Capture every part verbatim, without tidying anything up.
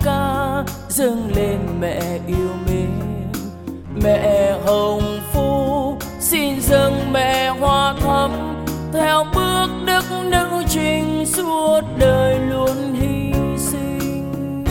ca dâng lên mẹ yêu mến. Mẹ hồng phúc xin dâng mẹ hoa thắm, theo bước đức nữ trinh suốt đời luôn hy sinh.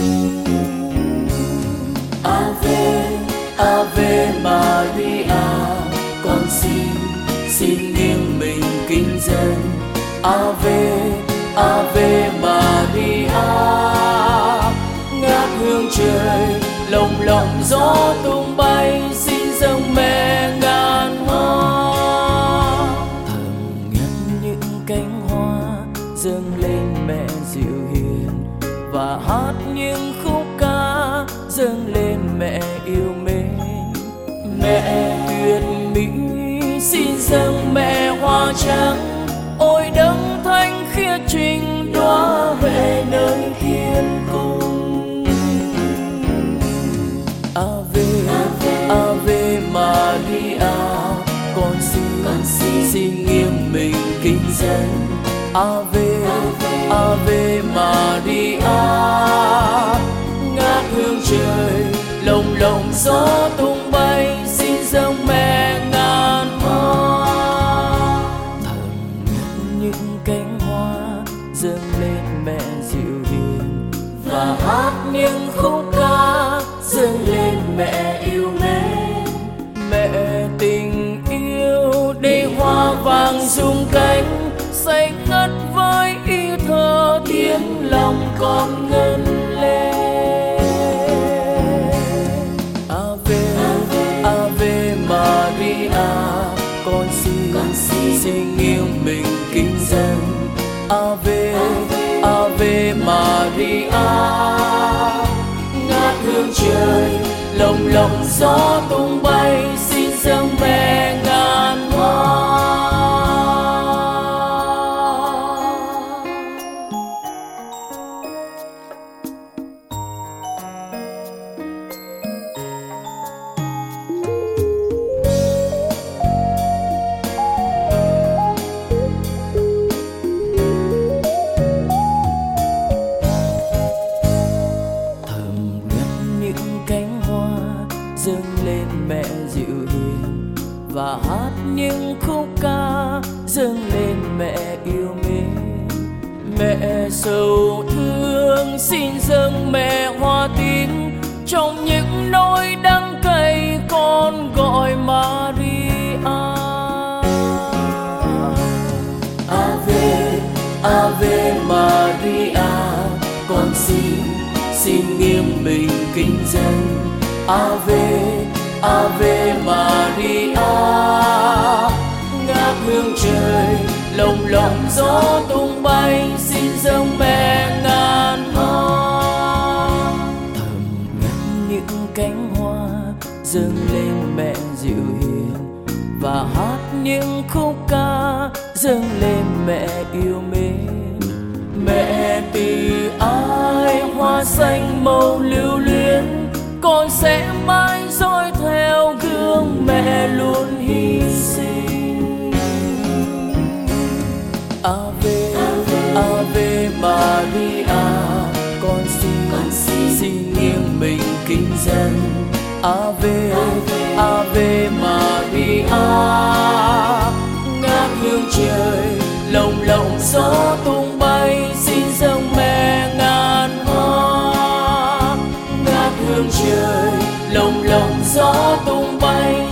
Ave Ave Maria, con xin xin nghiêng mình kính dân. Ave Ave Maria, ngát hương trời lồng lộng gió tung bay, xin dâng mẹ ngàn hoa. Thầm nhẫn những cánh hoa dâng lên mẹ dịu hiền, và hát những khúc ca dâng lên mẹ yêu mến. Mẹ tuyệt mỹ xin dâng mẹ hoa trắng, ôi đấng thánh khiết trình đóa về nơi thiên cung. Ave Ave Maria, con xin con xin, xin nghiêng mình kính dân. Ave Ave Maria, ngát hương trời lồng lộng gió tung bay, xin dâng mẹ ngàn hoa. Thầm nhẫn những cánh hoa dâng lên mẹ dịu hiền, và hát những khúc ca dâng lên mẹ yêu mến. Mẹ tình yêu để hoa vàng rung cánh, say ngất với ý thơ tiếng lòng con ngân lên. Ave Ave Maria, con xin con xin, xin nghiêng mình kính dân. Ave Ave Maria, ngát hương trời lồng lộng gió tung bay, xin dâng mẹ ngàn hoa. Dâng lên mẹ dịu hiền, và hát những khúc ca dâng lên mẹ yêu mến. Mẹ sầu thương xin dâng mẹ hoa tín, trong những nỗi đắng cay con gọi Maria. Ave Ave Maria, con xin xin nghiêng mình kính dân. Ave Ave Maria, ngát hương trời lồng lộng gió tung bay, xin dâng mẹ ngàn hoa. Thầm nhẫn những cánh hoa dâng lên mẹ dịu hiền, và hát những khúc ca dâng lên mẹ yêu mến. Mẹ từ ái hoa xanh màu lưu luyến, con sẽ mãi dõi theo gương mẹ luôn hy sinh. Ave Ave Maria, con xin con xin, xin nghiêng mình kính dân. Ave Ave Maria, ngát hương trời lồng lộng gió tung bay, xin dâng mẹ ngàn hoa. Ngát hương trời lồng lộng gió tung bay,